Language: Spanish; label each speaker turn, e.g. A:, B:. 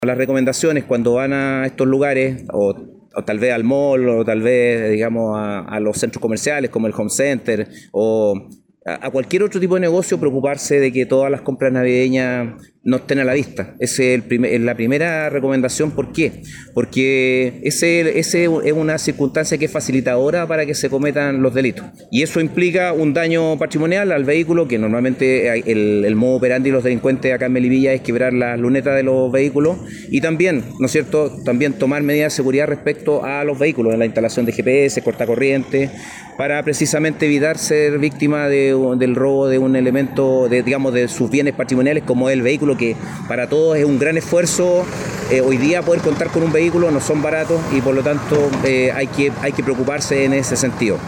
A: Las recomendaciones cuando van a estos lugares, o tal vez al mall, o tal vez, digamos, a los centros comerciales como el Home Center, o a cualquier otro tipo de negocio, preocuparse de que todas las compras navideñas no estén a la vista. Esa es la primera recomendación. ¿Por qué? Porque ese es una circunstancia que es facilitadora para que se cometan los delitos. Y eso implica un daño patrimonial al vehículo, que normalmente el modo operandi de los delincuentes acá en Melipilla es quebrar las lunetas de los vehículos, y también, ¿no es cierto?, también tomar medidas de seguridad respecto a los vehículos, en la instalación de GPS, cortacorriente, para precisamente evitar ser víctima del robo de un elemento, digamos, de sus bienes patrimoniales, como es el vehículo, que para todos es un gran esfuerzo. Hoy día poder contar con un vehículo no son baratos, y por lo tanto hay que preocuparse en ese sentido.